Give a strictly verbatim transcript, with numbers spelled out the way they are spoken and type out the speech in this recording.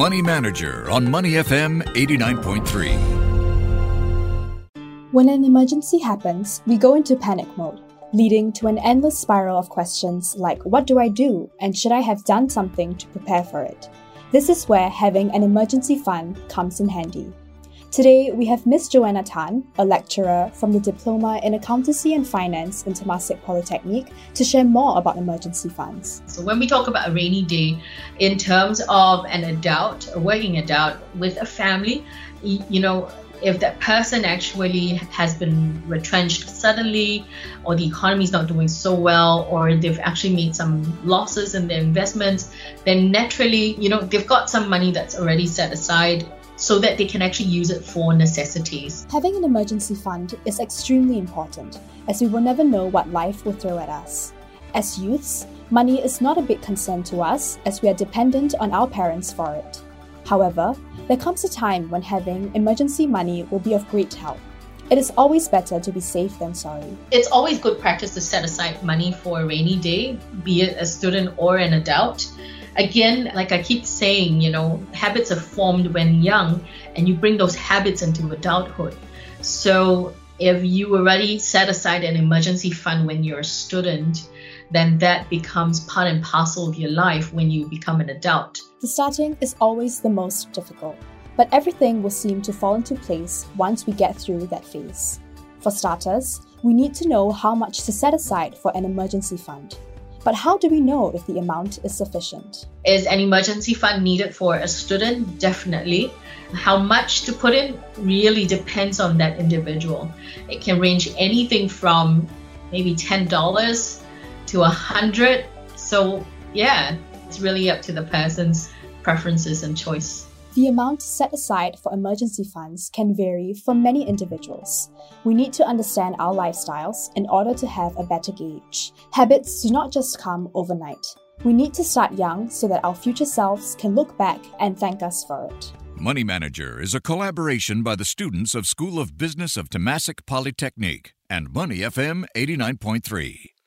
Money Manager on Money F M eighty-nine point three. When an emergency happens, we go into panic mode, leading to an endless spiral of questions like, what do I do? And should I have done something to prepare for it? This is where having an emergency fund comes in handy. Today, we have Miss Joanna Tan, a lecturer from the Diploma in Accountancy and Finance in Temasek Polytechnic, to share more about emergency funds. So when we talk about a rainy day, in terms of an adult, a working adult with a family, you know, if that person actually has been retrenched suddenly, or the economy is not doing so well, or they've actually made some losses in their investments, then naturally, you know, they've got some money that's already set aside so that they can actually use it for necessities. Having an emergency fund is extremely important, as we will never know what life will throw at us. As youths, money is not a big concern to us, as we are dependent on our parents for it. However, there comes a time when having emergency money will be of great help. It is always better to be safe than sorry. It's always good practice to set aside money for a rainy day, be it a student or an adult. Again, like I keep saying, you know, habits are formed when young, and you bring those habits into adulthood. So if you already set aside an emergency fund when you're a student, then that becomes part and parcel of your life when you become an adult. The starting is always the most difficult, but everything will seem to fall into place once we get through that phase. For starters, we need to know how much to set aside for an emergency fund. But how do we know if the amount is sufficient? Is an emergency fund needed for a student? Definitely. How much to put in really depends on that individual. It can range anything from maybe ten dollars to one hundred dollars. So yeah, it's really up to the person's preferences and choice. The amount set aside for emergency funds can vary for many individuals. We need to understand our lifestyles in order to have a better gauge. Habits do not just come overnight. We need to start young so that our future selves can look back and thank us for it. Money Manager is a collaboration by the students of School of Business of Temasek Polytechnic and Money F M eighty-nine point three.